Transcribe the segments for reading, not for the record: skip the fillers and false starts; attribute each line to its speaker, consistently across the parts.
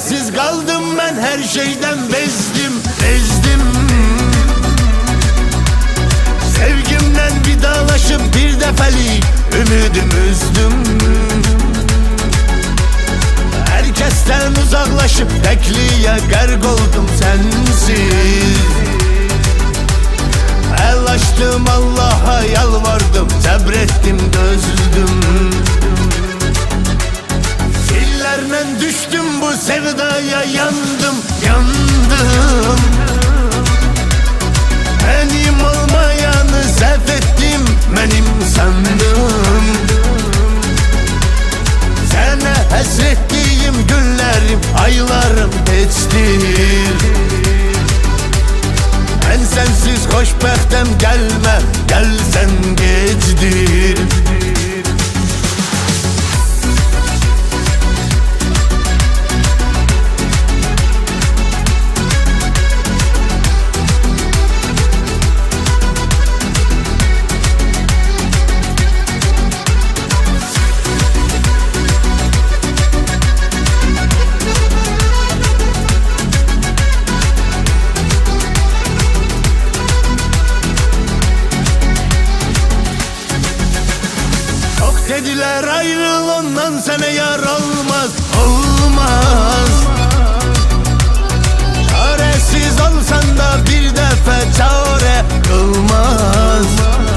Speaker 1: Çaresiz kaldım ben, her şeyden bezdim, bezdim. Sevgimden vidalaşıp bir defelik ümidimi üzdüm. Herkesten uzaklaşıp tekliğe gark oldum sensiz. El açtım Allah'a yalvardım, sabrettim dözdüm. Fillerle düştüm bu sevdaya, yandım, yandım. Benim olmayanı sef ettim, benim sandım. Sana hasrettiğim günlerim, aylarım geçtir. Ben sensiz hoşbahtem gelme, gelsen geçtir. Dediler ayrıl ondan, sana yar olmaz, olmaz. Çaresiz olsan da bir defa çare kılmaz.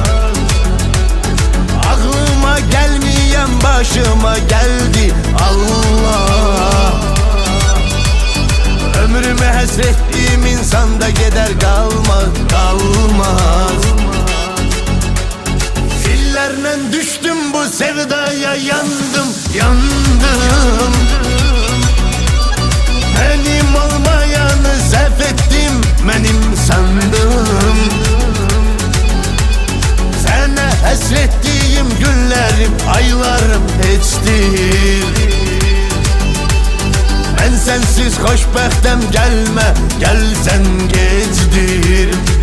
Speaker 1: Aklıma gelmeyen başıma geldi Allah. Ömrümü hasrettiğim insan da gider, kalmaz, kalmaz. Fillerle düştüm bu sevdaya, yandım, yandım. Benim olmayanı sef ettim, benim sandım. Sana hasrettiğim günlerim, aylarım geçtir. Ben sensiz hoşbahtem gelme, gelsen geçtir.